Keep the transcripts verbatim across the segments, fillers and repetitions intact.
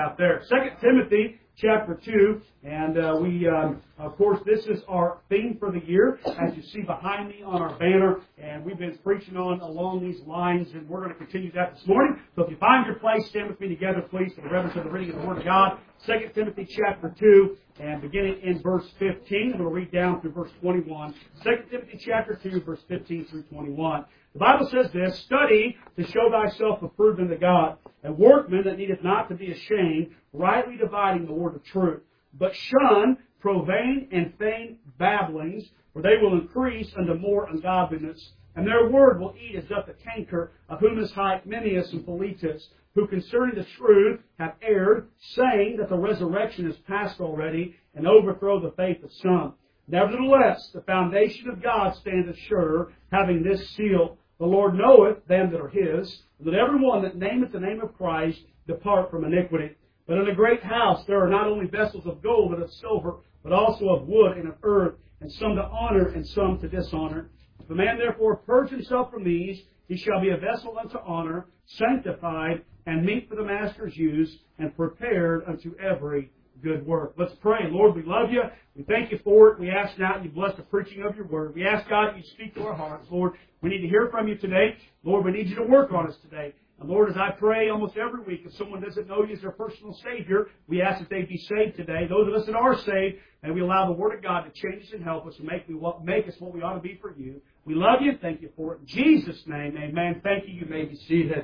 out there. Second Timothy chapter two, and uh, we, um, of course, this is our theme for the year, as you see behind me on our banner, and we've been preaching on along these lines, and we're going to continue that this morning. So if you find your place, stand with me together, please, for the reverence of the reading of the Word of God. Second Timothy chapter two, and beginning in verse fifteen, I'm going to read down through verse twenty-one. Second Timothy chapter two, verse fifteen through twenty-one. The Bible says this: "Study to show thyself approved unto God, a workman that needeth not to be ashamed, rightly dividing the word of truth. But shun profane and vain babblings, for they will increase unto more ungodliness. And their word will eat as doth the canker, of whom is Hymenaeus and Philetus, who concerning the truth have erred, saying that the resurrection is past already, and overthrow the faith of some. Nevertheless, the foundation of God standeth sure, having this seal: The Lord knoweth them that are His, and that every one that nameth the name of Christ depart from iniquity. But in a great house there are not only vessels of gold and of silver, but also of wood and of earth, and some to honor and some to dishonor. If a man therefore purge himself from these, he shall be a vessel unto honor, sanctified, and meet for the master's use, and prepared unto every good work." Let's pray. Lord, we love you. We thank you for it. We ask now that you bless the preaching of your word. We ask, God, that you speak to our hearts. Lord, we need to hear from you today. Lord, we need you to work on us today. And Lord, as I pray almost every week, if someone doesn't know you as their personal Savior, we ask that they be saved today. Those of us that are saved, and we allow the Word of God to change us and help us and make, me, make us what we ought to be for you. We love you and thank you for it. In Jesus' name, amen. Thank you. You may be seated.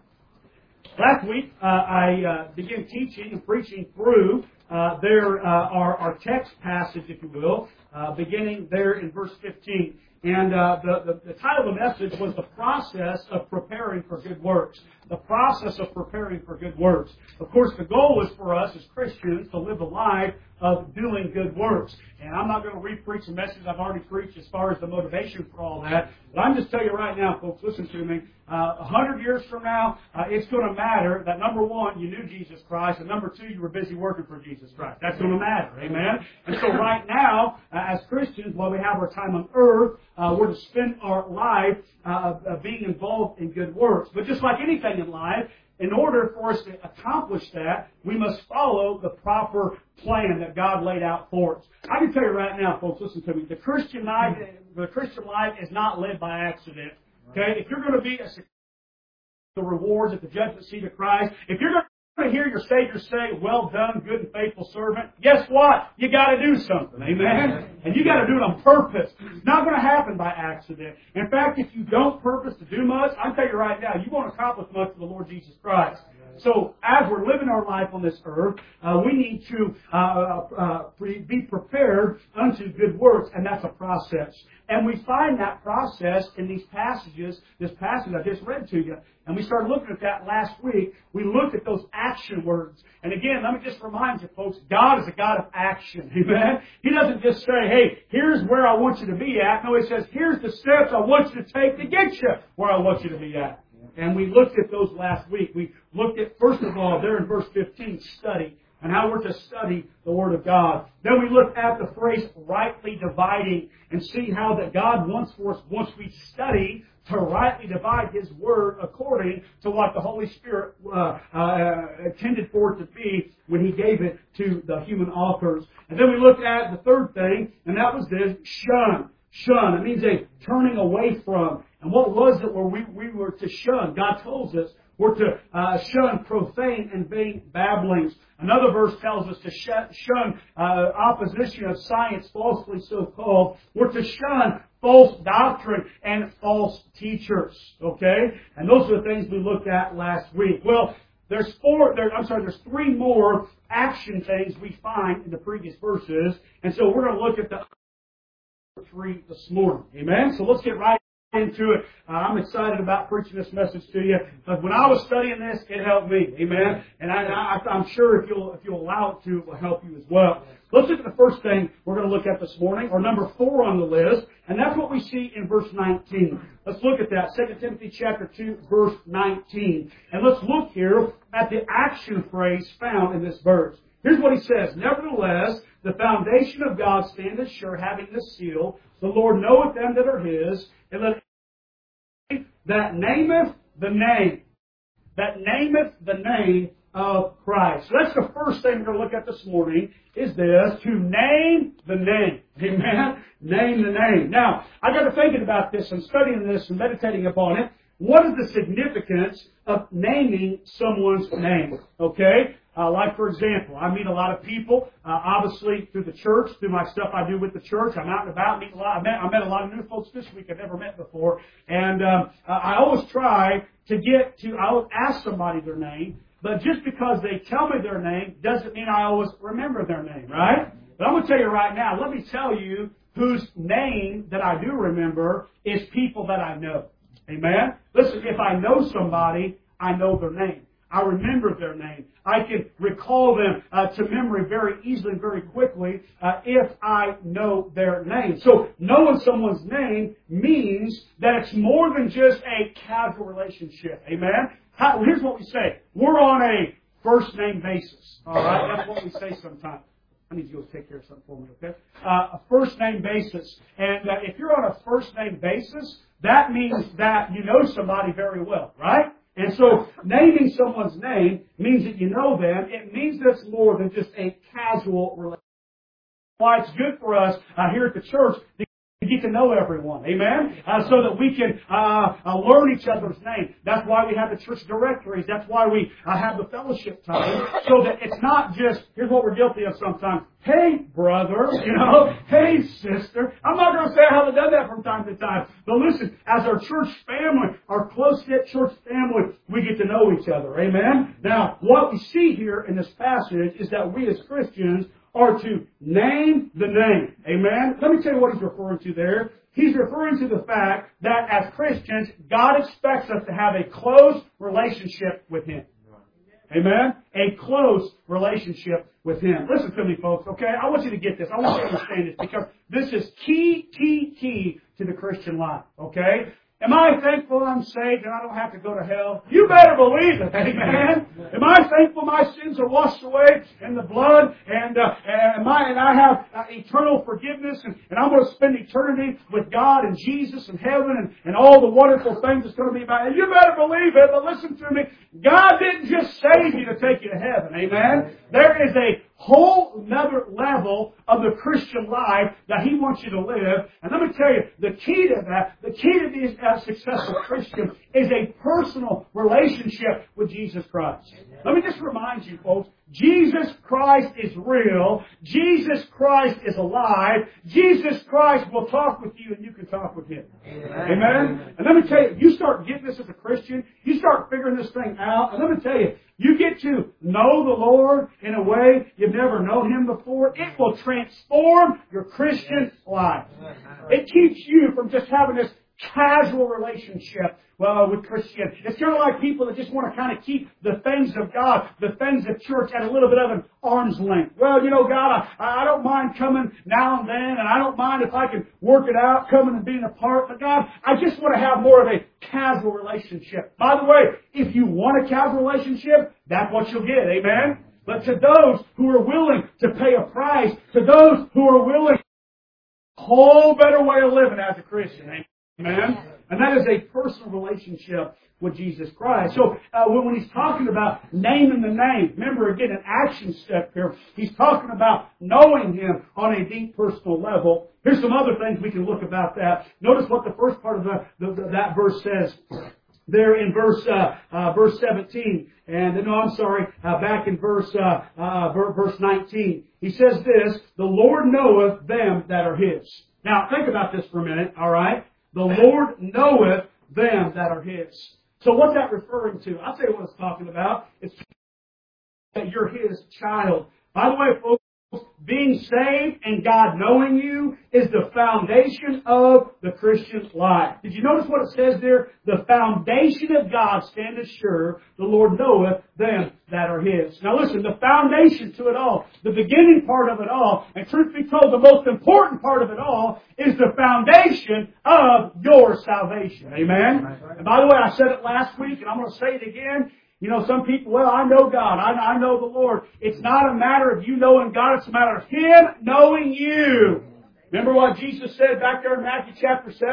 Last week, uh, I uh, began teaching and preaching through uh, there uh, our, our text passage, if you will, uh, beginning there in verse fifteen. And uh, the, the, the title of the message was The Process of Preparing for Good Works. The process of preparing for good works. Of course, the goal is for us as Christians to live a life of doing good works. And I'm not going to re-preach the message I've already preached as far as the motivation for all that. But I'm just telling you right now, folks, listen to me. Uh, a hundred years from now, uh, it's going to matter that, number one, you knew Jesus Christ, and number two, you were busy working for Jesus Christ. That's going to matter. Amen? And so right now, uh, as Christians, while we have our time on earth, uh, we're to spend our life uh, uh, being involved in good works. But just like anything in life, in order for us to accomplish that, we must follow the proper plan that God laid out for us. I can tell you right now, folks, listen to me. The Christian life, the Christian life is not led by accident. Okay? If you're going to be a the rewards at the judgment seat of Christ, if you're going to hear your Savior say, "Well done, good and faithful servant," guess what? You got to do something. Amen? And you got to do it on purpose. It's not going to happen by accident. In fact, if you don't purpose to do much, I'll tell you right now, you won't accomplish much for the Lord Jesus Christ. So, as we're living our life on this earth, uh, we need to uh, uh, be prepared unto good works, and that's a process. And we find that process in these passages, this passage I just read to you. And we started looking at that last week. We looked at those action words. And again, let me just remind you, folks, God is a God of action. Amen? He doesn't just say, "Hey, here's where I want you to be at." No, He says, "Here's the steps I want you to take to get you where I want you to be at." And we looked at those last week. We looked at, first of all, there in verse fifteen, study, and how we're to study the Word of God. Then we looked at the phrase rightly dividing, and see how that God wants for us, once we study, to rightly divide His Word according to what the Holy Spirit uh, uh, intended for it to be when He gave it to the human authors. And then we looked at the third thing, and that was this: shun. Shun. It means a turning away from. And what was it where we, we were to shun? God tells us we're to uh, shun profane and vain babblings. Another verse tells us to shun, shun uh, opposition of science, falsely so called. We're to shun false doctrine and false teachers. Okay? And those are the things we looked at last week. Well, there's four, there, I'm sorry, there's three more action things we find in the previous verses. And so we're going to look at the three this morning. Amen? So let's get right into it. Uh, I'm excited about preaching this message to you. But when I was studying this, it helped me. Amen? And I, I, I'm sure if you'll, if you'll allow it to, it will help you as well. Let's look at the first thing we're going to look at this morning, or number four on the list, and that's what we see in verse nineteen. Let's look at that. Second Timothy chapter two, verse nineteen. And let's look here at the action phrase found in this verse. Here's what he says: "Nevertheless, the foundation of God standeth sure, having this seal: The Lord knoweth them that are His, and let that nameth the name, that nameth the name of Christ. So that's the first thing we're going to look at this morning, is this, to name the name. Amen? Name the name. Now, I got to thinking about this and studying this and meditating upon it. What is the significance of naming someone's name? Okay? Uh, like, for example, I meet a lot of people, uh, obviously through the church, through my stuff I do with the church. I'm out and about, meet a lot. I met, I met a lot of new folks this week I've never met before. And um, I always try to get to, I always ask somebody their name, but just because they tell me their name doesn't mean I always remember their name, right? But I'm going to tell you right now, let me tell you whose name that I do remember is people that I know. Amen? Listen, if I know somebody, I know their name. I remember their name. I can recall them uh, to memory very easily, very quickly, uh, if I know their name. So knowing someone's name means that it's more than just a casual relationship. Amen? How, here's what we say. We're on a first name basis. All right? That's what we say sometimes. I need you to go take care of something for me, okay? Uh, a first name basis. And uh, if you're on a first name basis, that means that you know somebody very well, right? And so naming someone's name means that you know them. It means that it's more than just a casual relationship. Why it's good for us uh, here at the church to get to know everyone. Amen? Uh, so that we can uh, uh, learn each other's name. That's why we have the church directories. That's why we uh, have the fellowship time. So that it's not just, here's what we're guilty of sometimes. Hey, brother, you know, hey, sister. I'm not going to say I haven't done that from time to time. But listen, as our church family, our close-knit church family, we get to know each other. Amen? Now, what we see here in this passage is that we as Christians are to name the name. Amen? Let me tell you what he's referring to there. He's referring to the fact that as Christians, God expects us to have a close relationship with Him. Amen? A close relationship with Him. Listen to me, folks, okay? I want you to get this. I want you to understand this because this is key, key, key to the Christian life, okay? Am I thankful I'm saved and I don't have to go to hell? You better believe it, amen? Am I thankful my sins are washed away in the blood and uh, am I, and I have uh, eternal forgiveness and, and I'm going to spend eternity with God and Jesus and heaven and, and all the wonderful things that's going to be about it? You better believe it, but listen to me. God didn't just save you to take you to heaven, amen? There is a whole another level of the Christian life that He wants you to live. And let me tell you, the key to that, the key to being a successful Christian is a personal relationship with Jesus Christ. Let me just remind you, folks, Jesus Christ is real. Jesus Christ is alive. Jesus Christ will talk with you and you can talk with Him. Amen? Amen? And let me tell you, you start getting this as a Christian, you start figuring this thing out, and let me tell you, you get to know the Lord in a way you've never known Him before. It will transform your Christian life. It keeps you from just having this casual relationship well, with Christianity. It's kind of like people that just want to kind of keep the things of God, the things of church at a little bit of an arm's length. Well, you know, God, I, I don't mind coming now and then, and I don't mind if I can work it out, coming and being a part. But God, I just want to have more of a casual relationship. By the way, if you want a casual relationship, that's what you'll get. Amen? But to those who are willing to pay a price, to those who are willing, a whole better way of living as a Christian. Amen? And that is a personal relationship with Jesus Christ. So uh, when he's talking about naming the name, remember again an action step here. He's talking about knowing Him on a deep personal level. Here's some other things we can look about that. Notice what the first part of the, the, the, that verse says. There in verse uh, uh, verse seventeen, and no, I'm sorry, uh, back in verse uh, uh, verse nineteen, he says this: "The Lord knoweth them that are His." Now, think about this for a minute. All right, the Lord knoweth them that are His. So, what's that referring to? I'll tell you what it's talking about. It's that you're His child. By the way, folks, being saved and God knowing you is the foundation of the Christian life. Did you notice what it says there? The foundation of God standeth sure, the Lord knoweth them that are His. Now listen, the foundation to it all, the beginning part of it all, and truth be told, the most important part of it all is the foundation of your salvation. Amen? And by the way, I said it last week, and I'm going to say it again. You know, some people, well, I know God. I, I know the Lord. It's not a matter of you knowing God. It's a matter of Him knowing you. Remember what Jesus said back there in Matthew chapter seven?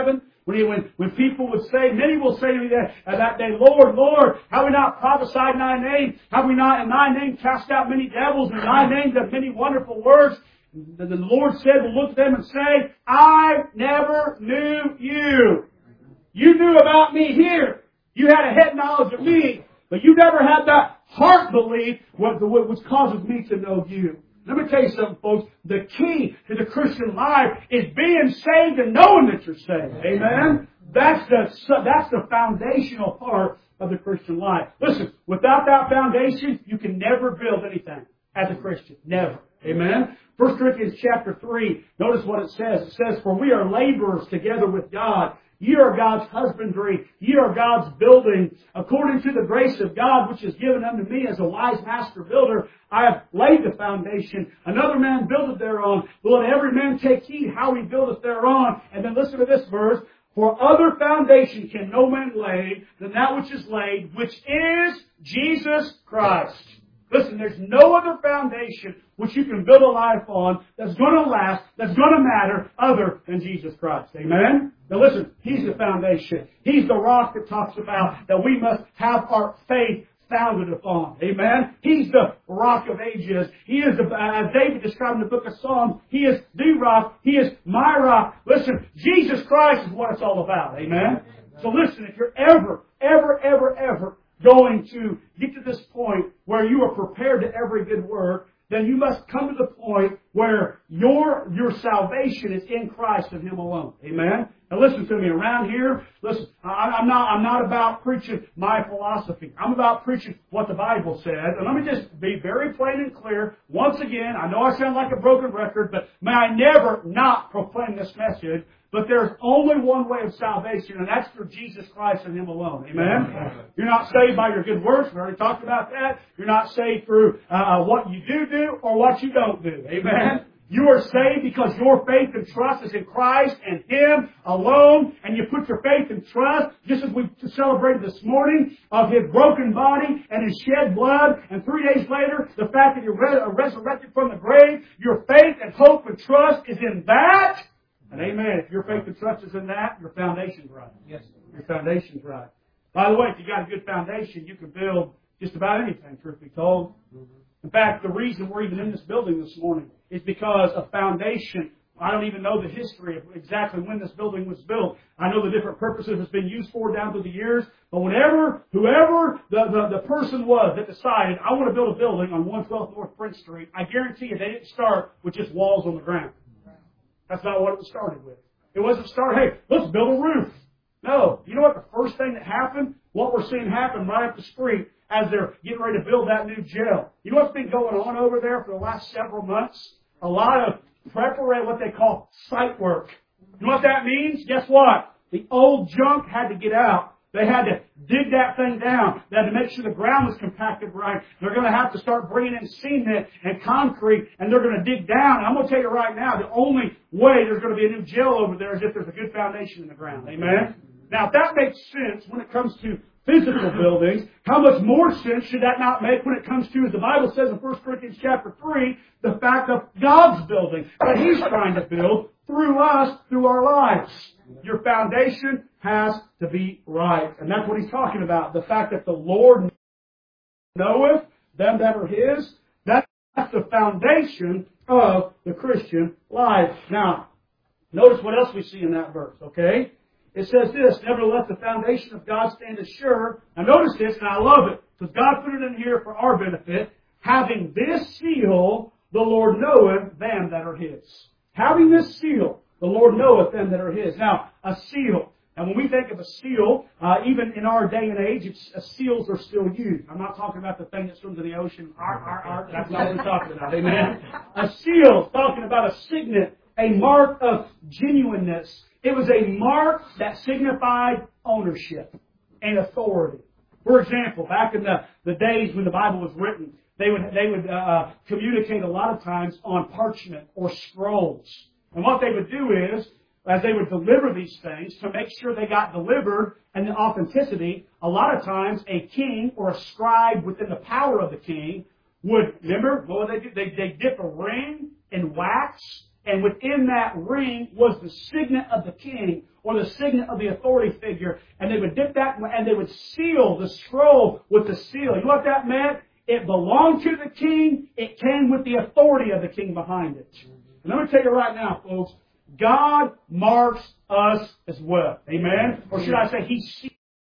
When, he, when, when people would say, many will say to me that, uh, that day, Lord, Lord, have we not prophesied in Thy name? Have we not in Thy name cast out many devils? In Thy name done many wonderful works? The, the Lord said, will look at them and say, I never knew you. You knew about me here. You had a head knowledge of me, but you never had that heart belief what, which causes me to know you. Let me tell you something, folks. The key to the Christian life is being saved and knowing that you're saved. Amen? That's the, that's the foundational part of the Christian life. Listen, without that foundation, you can never build anything as a Christian. Never. Amen? First Corinthians chapter three, notice what it says. It says, for we are laborers together with God. Ye are God's husbandry. Ye are God's building. According to the grace of God, which is given unto me as a wise master builder, I have laid the foundation. Another man buildeth thereon. But let every man take heed how he buildeth thereon. And then listen to this verse. For other foundation can no man lay than that which is laid, which is Jesus Christ. Listen, there's no other foundation which you can build a life on that's going to last, that's going to matter, other than Jesus Christ. Amen? Now listen, He's the foundation. He's the rock that talks about that we must have our faith founded upon. Amen? He's the rock of ages. He is, the, as David described in the book of Psalms, He is the rock. He is my rock. Listen, Jesus Christ is what it's all about. Amen? So listen, if you're ever, ever, ever, ever going to get to this point where you are prepared to every good work, then you must come to the point where your your salvation is in Christ and Him alone. Amen? Now listen to me. Around here, listen, I, I'm not I'm not about preaching my philosophy. I'm about preaching what the Bible says. And let me just be very plain and clear. Once again, I know I sound like a broken record, but may I never not proclaim this message. But there's only one way of salvation, and that's through Jesus Christ and Him alone. Amen? Amen. You're not saved by your good works. We already talked about that. You're not saved through uh, what you do do or what you don't do. Amen? You are saved because your faith and trust is in Christ and Him alone. And you put your faith and trust, just as we celebrated this morning, of His broken body and His shed blood. And three days later, the fact that you're resurrected from the grave, your faith and hope and trust is in that. And amen. If your faith and trust is in that, your foundation's right. Yes. Your foundation's right. By the way, if you got a good foundation, you can build just about anything, truth be told. In fact, the reason we're even in this building this morning is because a foundation. I don't even know the history of exactly when this building was built. I know the different purposes it's been used for down through the years. But whenever, whoever the, the, the person was that decided, I want to build a building on one twelve North Prince Street, I guarantee you they didn't start with just walls on the ground. That's not what it was started with. It wasn't start, hey, let's build a roof. No. You know what the first thing that happened? What we're seeing happen right up the street as they're getting ready to build that new jail. You know what's been going on over there for the last several months? A lot of preparation, what they call site work. You know what that means? Guess what? The old junk had to get out. They had to dig that thing down. They had to make sure the ground was compacted right. They're going to have to start bringing in cement and concrete, and they're going to dig down. And I'm going to tell you right now, the only way there's going to be a new jail over there is if there's a good foundation in the ground. Amen? Now, if that makes sense when it comes to physical buildings, how much more sense should that not make when it comes to, as the Bible says in First Corinthians chapter three, the fact of God's building that He's trying to build through us, through our lives. Your foundation has to be right. And that's what he's talking about. The fact that the Lord knoweth them that are His. That's the foundation of the Christian life. Now, notice what else we see in that verse, okay? It says this, nevertheless the foundation of God standeth sure. Now notice this, and I love it, because God put it in here for our benefit. Having this seal, the Lord knoweth them that are His. Having this seal, the Lord knoweth them that are His. Now, a seal. And when we think of a seal, uh, even in our day and age, it's, uh, seals are still used. I'm not talking about the thing that swims in the ocean. Arr, arr, arr. That's not what we're talking about. Amen? A seal is talking about a signet, a mark of genuineness. It was a mark that signified ownership and authority. For example, back in the, the days when the Bible was written, they would, they would uh, communicate a lot of times on parchment or scrolls. And what they would do is, as they would deliver these things, to make sure they got delivered and the authenticity, a lot of times a king or a scribe within the power of the king would, remember, what would they do? They, they dip a ring in wax And within that ring was the signet of the king, or the signet of the authority figure. And they would dip that, and they would seal the scroll with the seal. You know what that meant? It belonged to the king. It came with the authority of the king behind it. And let me tell you right now, folks, God marks us as well. Amen? Or should I say, He seals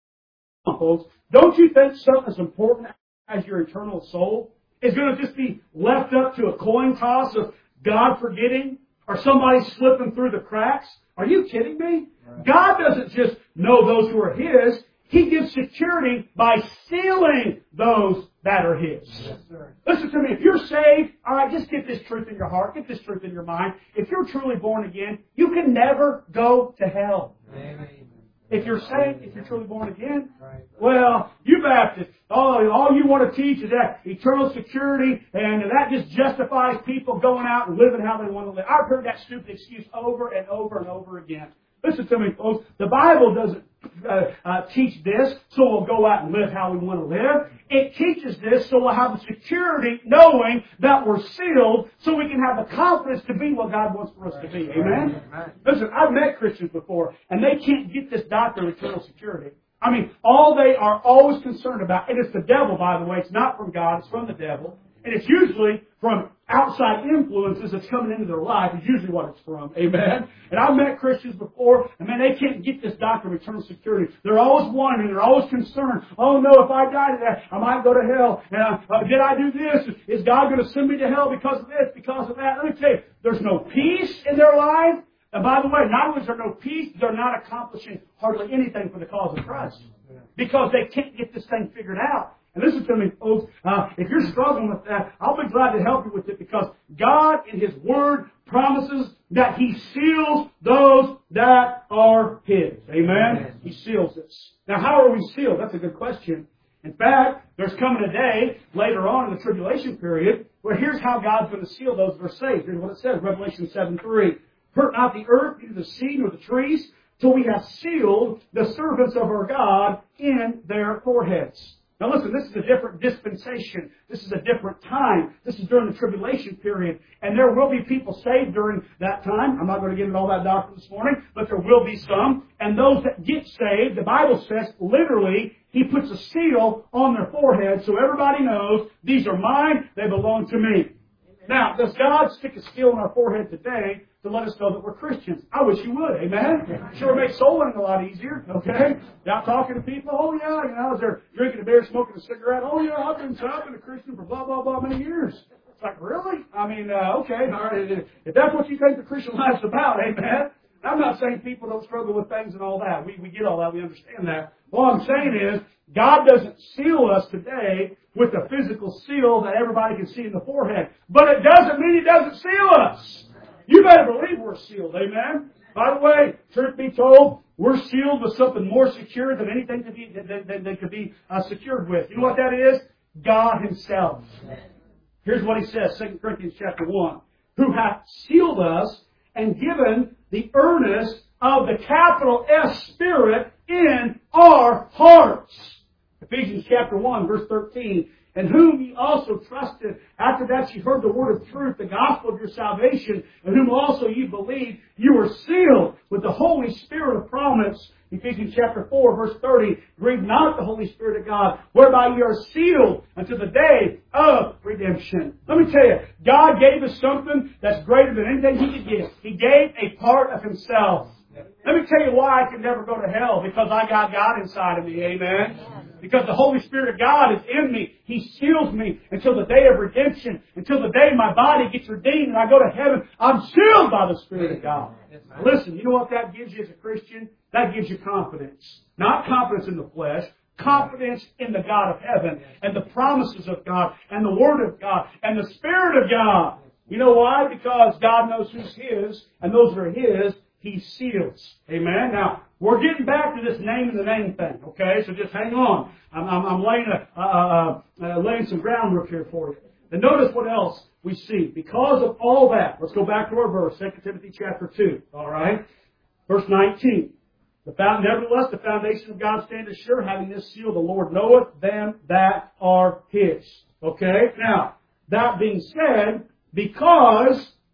us, folks. Don't you think something as important as your eternal soul is going to just be left up to a coin toss of God forgetting or somebody slipping through the cracks? Are you kidding me? Right. God doesn't just know those who are His. He gives security by sealing those that are His. Yes, sir. Listen to me. If you're saved, all right, just get this truth in your heart. Get this truth in your mind. If you're truly born again, you can never go to hell. Amen. If you're saved, if you're truly born again, well, you Baptists, all, all you want to teach is that eternal security, and that just justifies people going out and living how they want to live. I've heard that stupid excuse over and over and over again. Listen to me, folks. The Bible doesn't uh, uh, teach this so we'll go out and live how we want to live. It teaches this so we'll have the security knowing that we're sealed so we can have the confidence to be what God wants for us to be. Amen? Listen, I've met Christians before, and they can't get this doctrine of eternal security. I mean, all they are always concerned about, and it's the devil, by the way. It's not from God. It's from the devil. And it's usually from outside influences that's coming into their life is usually what it's from. Amen? And I've met Christians before, and man, they can't get this doctrine of eternal security. They're always wondering, they're always concerned. Oh no, if I die today, I might go to hell. And uh, did I do this? Is God going to send me to hell because of this, because of that? Let me tell you, there's no peace in their life. And by the way, not only is there no peace, they're not accomplishing hardly anything for the cause of Christ. Because they can't get this thing figured out. And listen to me, folks, uh, if you're struggling with that, I'll be glad to help you with it because God in His Word promises that He seals those that are His. Amen? Amen? He seals us. Now, how are we sealed? That's a good question. In fact, there's coming a day later on in the tribulation period where here's how God's going to seal those that are saved. Here's what it says, Revelation seven three. Hurt not the earth, neither the sea, nor the trees, till we have sealed the servants of our God in their foreheads. Now listen, this is a different dispensation. This is a different time. This is during the tribulation period. And there will be people saved during that time. I'm not going to get into all that doctrine this morning, but there will be some. And those that get saved, the Bible says, literally, He puts a seal on their forehead so everybody knows, these are mine, they belong to me. Now, does God stick a seal on our forehead today to let us know that we're Christians? I wish He would, amen? Sure makes soul winning a lot easier, okay? Out talking to people, oh yeah, you know, as they're drinking a beer, smoking a cigarette, oh yeah, I've been, I've been a Christian for blah, blah, blah many years. It's like, really? I mean, uh, okay, all right, if that's what you think the Christian life's about, amen? I'm not saying people don't struggle with things and all that. We, we get all that, we understand that. All I'm saying is, God doesn't seal us today with a physical seal that everybody can see in the forehead. But it doesn't mean He doesn't seal us. You better believe we're sealed, amen? By the way, truth be told, we're sealed with something more secure than anything that, be, that, that, that could be uh, secured with. You know what that is? God Himself. Here's what He says, Second Corinthians chapter one. Who hath sealed us and given the earnest of the capital S Spirit in our hearts. Ephesians chapter one, verse thirteen. In whom ye also trusted, after that ye heard the word of truth, the gospel of your salvation, in whom also ye believed, you were sealed with the Holy Spirit of promise. Ephesians chapter four, verse thirty. Grieve not the Holy Spirit of God, whereby ye are sealed unto the day of redemption. Let me tell you, God gave us something that's greater than anything He could give. He gave a part of Himself. Let me tell you why I can never go to hell. Because I got God inside of me. Amen? Because the Holy Spirit of God is in me. He seals me until the day of redemption. Until the day my body gets redeemed and I go to heaven. I'm sealed by the Spirit of God. Listen, you know what that gives you as a Christian? That gives you confidence. Not confidence in the flesh. Confidence in the God of heaven. And the promises of God. And the Word of God. And the Spirit of God. You know why? Because God knows who's His. And those that are His, He seals. Amen? Now, we're getting back to this name and the name thing, okay? So just hang on. I'm, I'm, I'm laying, a, uh, uh, uh, laying some groundwork here for you. And notice what else we see. Because of all that, let's go back to our verse, Second Timothy chapter two, all right? Verse nineteen. The found, nevertheless, the foundation of God standeth sure, having this seal, the Lord knoweth them that are His. Okay? Now, that being said, because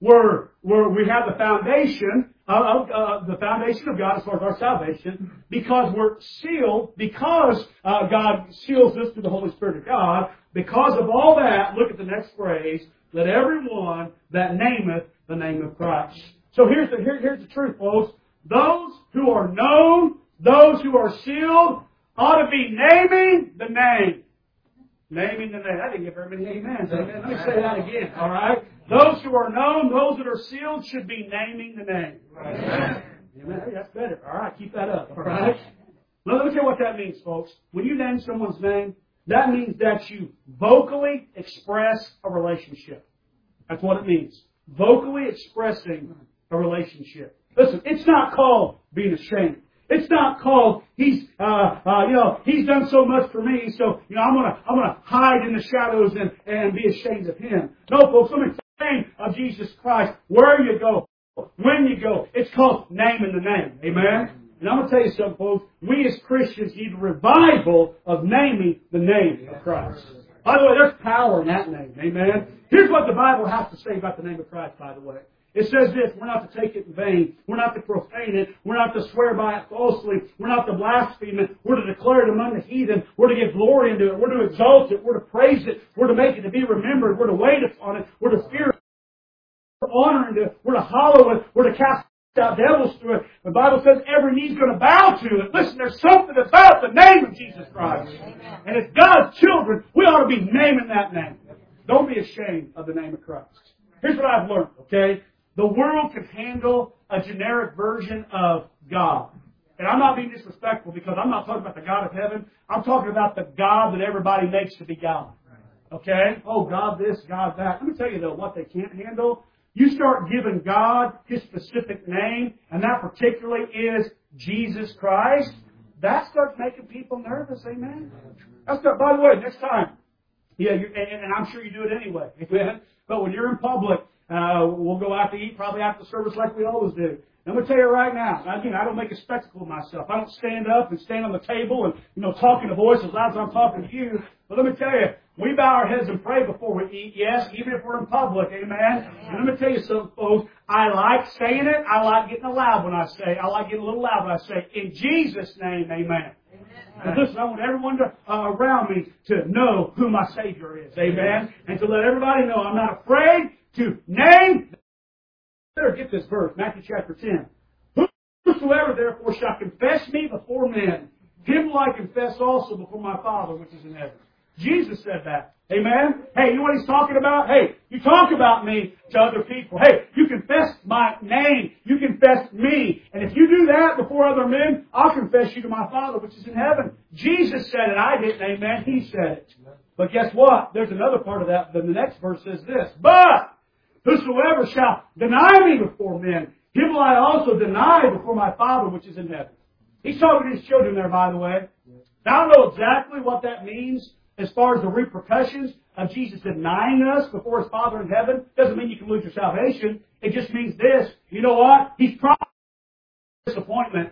we're, we're, we have the foundation of uh, the foundation of God as far as our salvation, because we're sealed, because uh, God seals us through the Holy Spirit of God. Because of all that, look at the next phrase: let everyone that nameth the name of Christ. So here's the here, here's the truth, folks. Those who are known, those who are sealed, ought to be naming the name. Naming the name. I didn't get very many amens. Amen. Let me say that again. All right. Those who are known, those that are sealed, should be naming the name. Amen. Amen. Hey, that's better. All right. Keep that up. All right. Now let me tell you what that means, folks. When you name someone's name, that means that you vocally express a relationship. That's what it means. Vocally expressing a relationship. Listen, it's not called being ashamed. It's not called he's uh, uh, you know he's done so much for me, so you know I'm gonna I'm gonna hide in the shadows and, and be ashamed of him. No, folks, let me tell you of Jesus Christ. Where you go, when you go, it's called naming the name. Amen. And I'm gonna tell you something, folks. We as Christians need a revival of naming the name of Christ. By the way, there's power in that name. Amen. Here's what the Bible has to say about the name of Christ. By the way. It says this: we're not to take it in vain. We're not to profane it. We're not to swear by it falsely. We're not to blaspheme it. We're to declare it among the heathen. We're to give glory into it. We're to exalt it. We're to praise it. We're to make it to be remembered. We're to wait upon it. We're to fear it. We're to honor it. We're to hallow it. We're to cast out devils through it. The Bible says every knee's going to bow to it. Listen, there's something about the name of Jesus Christ. Amen. And as God's children, we ought to be naming that name. Don't be ashamed of the name of Christ. Here's what I've learned, okay? The world can handle a generic version of God. And I'm not being disrespectful, because I'm not talking about the God of heaven. I'm talking about the God that everybody makes to be God. Okay? Oh, God this, God that. Let me tell you, though, what they can't handle. You start giving God His specific name, and that particularly is Jesus Christ. That starts making people nervous. Amen? That's not, by the way, next time. Yeah, you, and, and I'm sure you do it anyway. Amen? But when you're in public, Uh, we'll go out to eat probably after the service like we always do. I'm going to tell you right now, again, I don't make a spectacle of myself. I don't stand up and stand on the table and, you know, talk in a voice as loud as I'm talking to you. But let me tell you, we bow our heads and pray before we eat, yes, even if we're in public, amen? And let me tell you something, folks. I like saying it. I like getting loud when I say it. I like getting a little loud when I say it. In Jesus' name, amen. And listen, I want everyone to, uh, around me to know who my Savior is, amen? And to let everybody know I'm not afraid to name. Better get this verse, Matthew chapter ten. Whosoever therefore shall confess me before men, him will I confess also before my Father which is in heaven. Jesus said that. Amen? Hey, you know what He's talking about? Hey, you talk about me to other people. Hey, you confess my name. You confess me. And if you do that before other men, I'll confess you to my Father which is in heaven. Jesus said it. I didn't. Amen? He said it. But guess what? There's another part of that. Then the next verse says this: but whosoever shall deny me before men, him will I also deny before my Father which is in heaven. He's talking to His children there, by the way. Now, I don't know exactly what that means as far as the repercussions of Jesus denying us before His Father in heaven. Doesn't mean you can lose your salvation. It just means this. You know what? He's probably disappointment.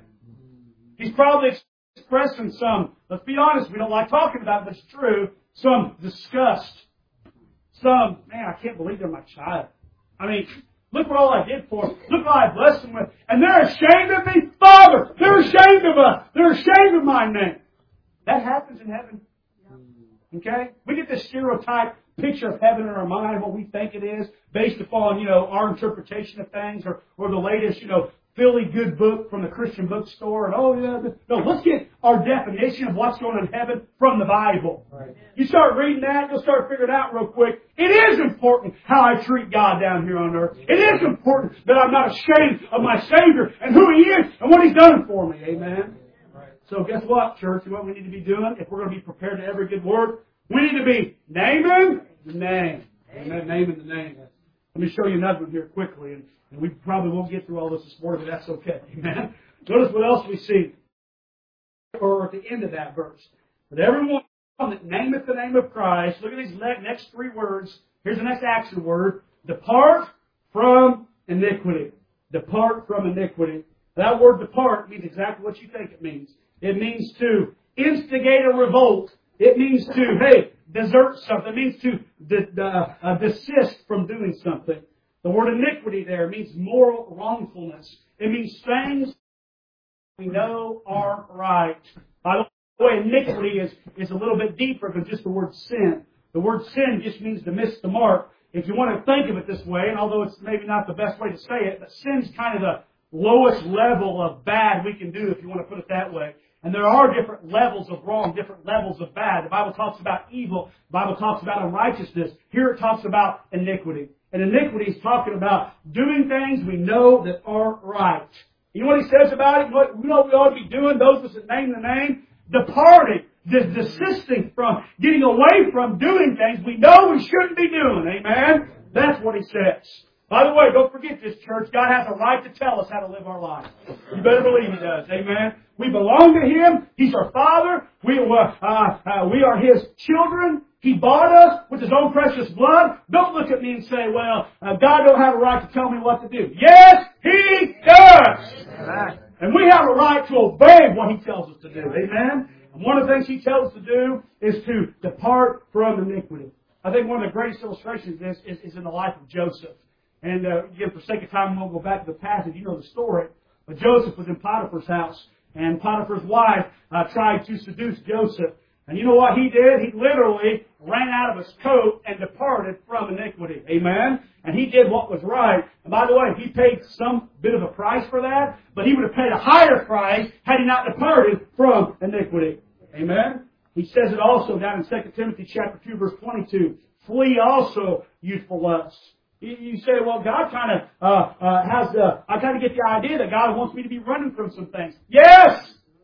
He's probably expressing some, let's be honest, we don't like talking about it, but it's true, some disgust. Some, man, I can't believe they're my child. I mean, look what all I did for them. Look what I blessed them with. And they're ashamed of me? Father, they're ashamed of us. They're ashamed of my name. That happens in heaven. Okay? We get this stereotype picture of heaven in our mind, what we think it is, based upon, you know, our interpretation of things, or, or the latest, you know, Philly good book from the Christian bookstore. And, oh, yeah. No, let's get our definition of what's going on in heaven from the Bible. Right. You start reading that, you'll start figuring it out real quick. It is important how I treat God down here on earth. It is important that I'm not ashamed of my Savior and who He is and what He's done for me. Amen? Right. So guess what, church? What we need to be doing, if we're going to be prepared to every good work, we need to be naming the name. Amen. Naming the name. Let me show you another one here quickly. And And we probably won't get through all this this morning, but that's okay. Amen. Notice what else we see. Or at the end of that verse. But everyone that nameth the name of Christ, look at these next three words. Here's the next action word. Depart from iniquity. Depart from iniquity. That word depart means exactly what you think it means. It means to instigate a revolt. It means to, hey, desert something. It means to de- uh, uh, desist from doing something. The word iniquity there means moral wrongfulness. It means things we know are right. By the way, iniquity is, is a little bit deeper than just the word sin. The word sin just means to miss the mark. If you want to think of it this way, and although it's maybe not the best way to say it, but sin's kind of the lowest level of bad we can do, if you want to put it that way. And there are different levels of wrong, different levels of bad. The Bible talks about evil. The Bible talks about unrighteousness. Here it talks about iniquity. And iniquity is talking about doing things we know that are right. You know what he says about it? You know what, you know what we ought to be doing, those of us that name the name? Departing, des- desisting from, getting away from doing things we know we shouldn't be doing. Amen? That's what he says. By the way, don't forget this, church. God has a right to tell us how to live our life. You better believe He does. Amen? We belong to Him. He's our Father. We, uh, uh, we are His children. He bought us with His own precious blood. Don't look at me and say, well, uh, God don't have a right to tell me what to do. Yes, He does. And we have a right to obey what He tells us to do. Amen? And one of the things He tells us to do is to depart from iniquity. I think one of the greatest illustrations of this is, is in the life of Joseph. And uh, again, for sake of time, we won't go back to the passage. You know the story. But Joseph was in Potiphar's house. And Potiphar's wife uh, tried to seduce Joseph. And you know what he did? He literally ran out of his coat and departed from iniquity. Amen? And he did what was right. And by the way, he paid some bit of a price for that. But he would have paid a higher price had he not departed from iniquity. Amen? He says it also down in Second Timothy chapter two, verse twenty-two. Flee also youthful lusts. You say, well, God kind of uh, uh, has, uh, I kind of get the idea that God wants me to be running from some things. Yes!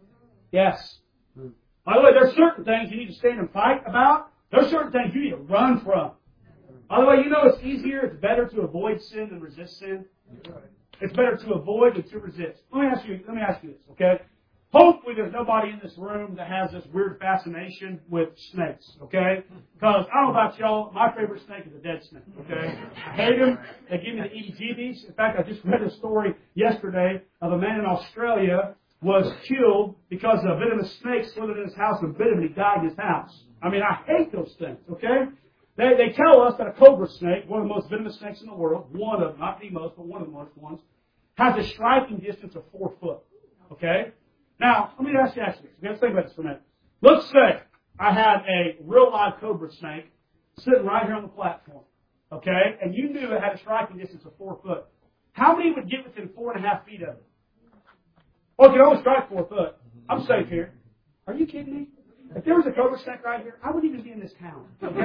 Yes. By the way, there's certain things you need to stand and fight about. There's certain things you need to run from. By the way, you know it's easier, it's better to avoid sin than resist sin. It's better to avoid than to resist. Let me ask you, let me ask you this, okay? Hopefully there's nobody in this room that has this weird fascination with snakes, okay? Because I don't know about y'all, my favorite snake is a dead snake, okay? I hate them. They give me the heebie-jeebies. In fact, I just read a story yesterday of a man in Australia was killed because a venomous snake slithered in his house and bit him and he died in his house. I mean, I hate those things, okay? They, they tell us that a cobra snake, one of the most venomous snakes in the world, one of, not the most, but one of the most ones, has a striking distance of four foot, okay? Now, let me ask you this. Let's think about this for a minute. Let's say I had a real live cobra snake sitting right here on the platform, okay? And you knew it had a striking distance of four foot. How many would get within four and a half feet of it? Well, it can only strike four foot. I'm safe here. Are you kidding me? If there was a cobra snake right here, I wouldn't even be in this town. Okay?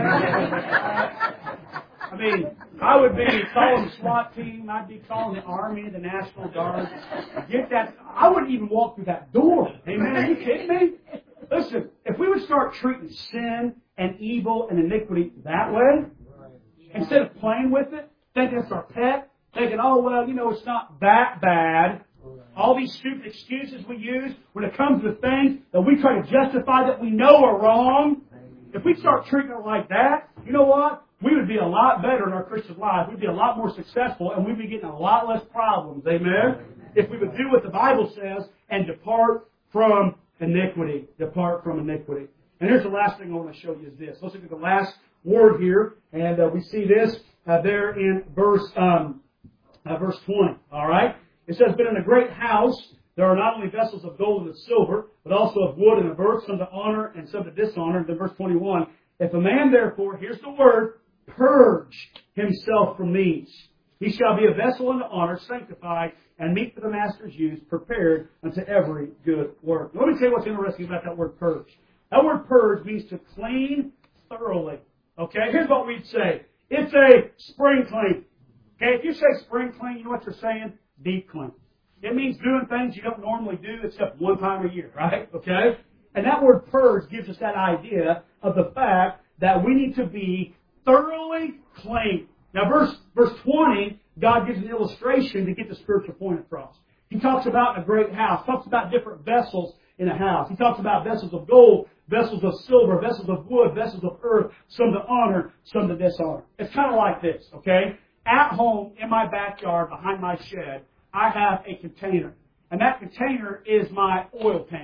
I mean, I would be calling the SWAT team. I'd be calling the Army, the National Guard. Get that. I wouldn't even walk through that door. Amen. Are you kidding me? Listen, if we would start treating sin and evil and iniquity that way, instead of playing with it, thinking it's our pet, thinking, oh, well, you know, it's not that bad. All these stupid excuses we use when it comes to things that we try to justify that we know are wrong. If we start treating it like that, you know what? We would be a lot better in our Christian life. We'd be a lot more successful, and we'd be getting a lot less problems. Amen? If we would do what the Bible says and depart from iniquity. Depart from iniquity. And here's the last thing I want to show you is this. Let's look at the last word here, and uh, we see this uh, there in verse um, uh, verse twenty. All right? It says, but in a great house there are not only vessels of gold and of silver, but also of wood and of earth, some to honor and some to dishonor. And then verse twenty-one, if a man therefore, here's the word, purge himself from these, he shall be a vessel unto honor, sanctified, and meet for the master's use, prepared unto every good work. Let me tell you what's interesting about that word purge. That word purge means to clean thoroughly. Okay, here's what we'd say. It's a spring clean. Okay, if you say spring clean, you know what you're saying? Deep clean. It means doing things you don't normally do except one time a year, right? Okay? And that word purge gives us that idea of the fact that we need to be thoroughly clean. Now, verse verse twenty, God gives an illustration to get the spiritual point across. He talks about a great house, talks about different vessels in a house. He talks about vessels of gold, vessels of silver, vessels of wood, vessels of earth, some to honor, some to dishonor. It's kind of like this, okay? At home, in my backyard, behind my shed, I have a container. And that container is my oil tank.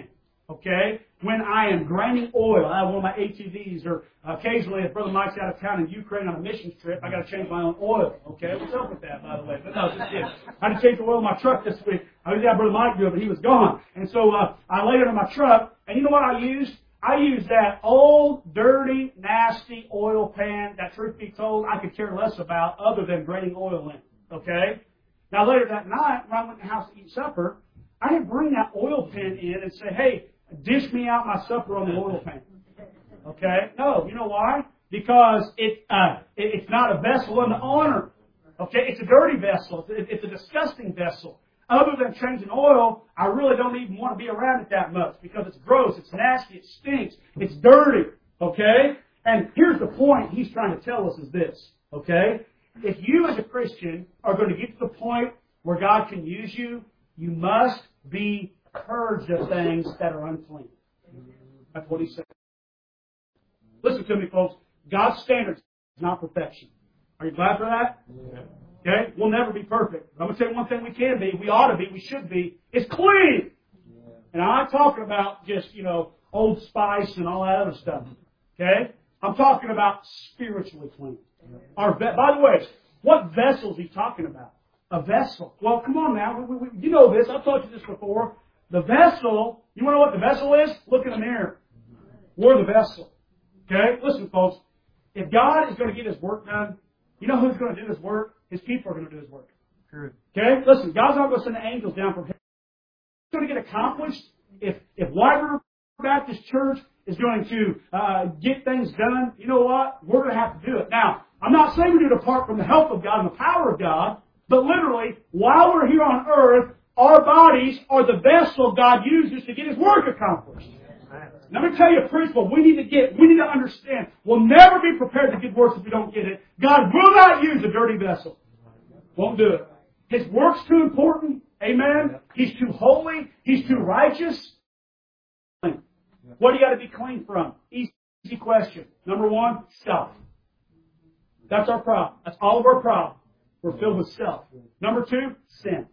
Okay? When I am graining oil, I have one of my A T Vs, or occasionally if Brother Mike's out of town in Ukraine on a mission trip, I got to change my own oil. Okay? What's up with that, by the way? But no, just kidding. I had to change the oil in my truck this week. I was had Brother Mike do it, but he was gone. And so uh, I laid it in my truck, and you know what I used? I used that old, dirty, nasty oil pan that, truth be told, I could care less about other than graining oil in. Okay? Now, later that night, when I went to the house to eat supper, I didn't bring that oil pan in and say, hey, dish me out my supper on the oil pan. Okay? No. You know why? Because it, uh, it, it's not a vessel unto honor. Okay? It's a dirty vessel. It's, it's a disgusting vessel. Other than changing oil, I really don't even want to be around it that much because it's gross, it's nasty, it stinks, it's dirty. Okay? And here's the point he's trying to tell us is this. Okay? If you as a Christian are going to get to the point where God can use you, you must be purged of things that are unclean. That's what he said. Listen to me, folks. God's standard is not perfection. Are you glad for that? Yeah. Okay? We'll never be perfect. But I'm going to tell you one thing we can be, we ought to be, we should be, is clean. Yeah. And I'm not talking about just, you know, Old Spice and all that other stuff. Okay? I'm talking about spiritually clean. Yeah. Our ve- By the way, what vessel is he talking about? A vessel. Well, come on now. We, we, you know this. I've taught you this before. The vessel, you want to know what the vessel is? Look in the mirror. We're the vessel. Okay? Listen, folks. If God is going to get His work done, you know who's going to do His work? His people are going to do His work. Okay? Listen, God's not going to send the angels down from heaven. It's going to get accomplished. If, if White River Baptist Church is going to uh, get things done, you know what? We're going to have to do it. Now, I'm not saying we do it apart from the help of God and the power of God, but literally, while we're here on earth, our bodies are the vessel God uses to get His work accomplished. Now, let me tell you a principle we need to get, we need to understand. We'll never be prepared to give works if we don't get it. God will not use a dirty vessel. Won't do it. His work's too important. Amen. He's too holy. He's too righteous. What do you got to be clean from? Easy question. Number one, self. That's our problem. That's all of our problem. We're filled with self. Number two, sin.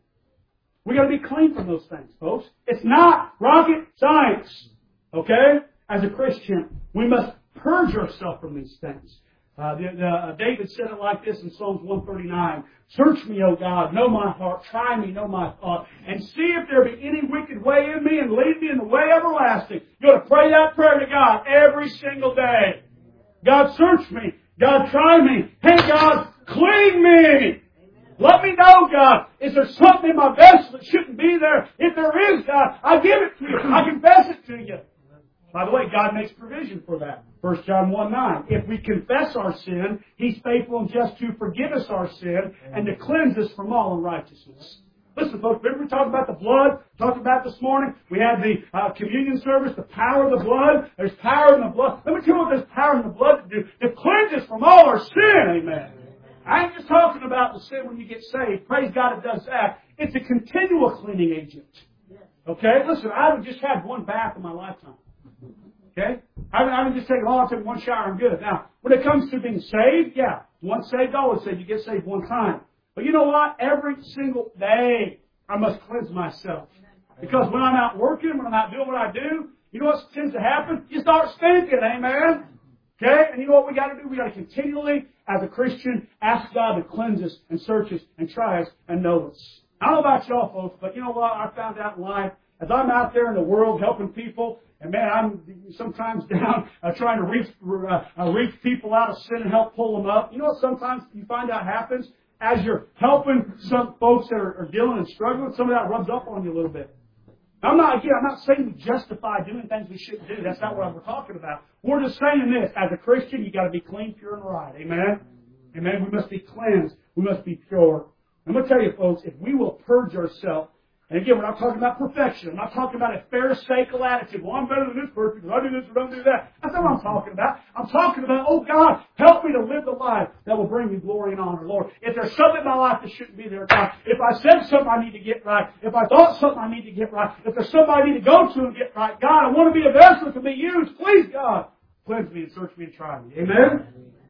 We got to be clean from those things, folks. It's not rocket science. Okay? As a Christian, we must purge ourselves from these things. Uh, the, the, uh, David said it like this in Psalms one thirty-nine. Search me, O God, know my heart, try me, know my thought, and see if there be any wicked way in me, and lead me in the way everlasting. You got to pray that prayer to God every single day. God, search me. God, try me. Hey, God, clean me. Let me know, God, is there something in my vessel that shouldn't be there? If there is, God, I give it to you. I confess it to you. By the way, God makes provision for that. First John one nine. If we confess our sin, He's faithful and just to forgive us our sin and to cleanse us from all unrighteousness. Listen, folks, remember we talked about the blood? Talked about this morning? We had the uh, communion service, the power of the blood. There's power in the blood. Let me tell you what there's power in the blood to do. To cleanse us from all our sin. Amen. I ain't just talking about the sin when you get saved. Praise God it does that. It's a continual cleaning agent. Okay? Listen, I haven't just had one bath in my lifetime. Okay? I haven't, I haven't just taken, oh, I'll take one shower, I'm good. Now, when it comes to being saved, yeah, once saved, always saved. You get saved one time. But you know what? Every single day, I must cleanse myself. Because when I'm out working, when I'm out doing what I do, you know what tends to happen? You start stinking, amen? Okay? And you know what we got to do? We got to continually, as a Christian, ask God to cleanse us and search us and try us and know us. I don't know about y'all folks, but you know what? I found out in life, as I'm out there in the world helping people, and man, I'm sometimes down uh, trying to reach, uh, reach people out of sin and help pull them up. You know what sometimes you find out happens? As you're helping some folks that are, are dealing and struggling, some of that rubs up on you a little bit. I'm not, again, I'm not saying we justify doing things we shouldn't do. That's not what we're talking about. We're just saying this. As a Christian, you got to be clean, pure, and right. Amen? Amen? We must be cleansed. We must be pure. I'm going to tell you, folks, if we will purge ourselves, and again, we're not talking about perfection. I'm not talking about a pharisaical attitude. Well, I'm better than this person because I do this or don't do that. That's not what I'm talking about. I'm talking about, oh, God, help me to live the life that will bring you glory and honor, Lord. If there's something in my life that shouldn't be there, God, if I said something I need to get right, if I thought something I need to get right, if there's somebody I need to go to and get right, God, I want to be a vessel to be used. Please, God, cleanse me and search me and try me. Amen?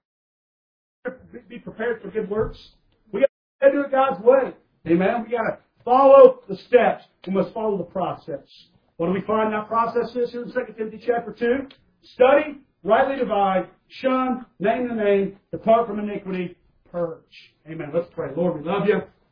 Be prepared for good works. We got to do it God's way. Amen? We got to follow the steps. We must follow the process. What do we find that process is here in Second Timothy chapter two? Study, rightly divide, shun, name the name, depart from iniquity, purge. Amen. Let's pray. Lord, we love you.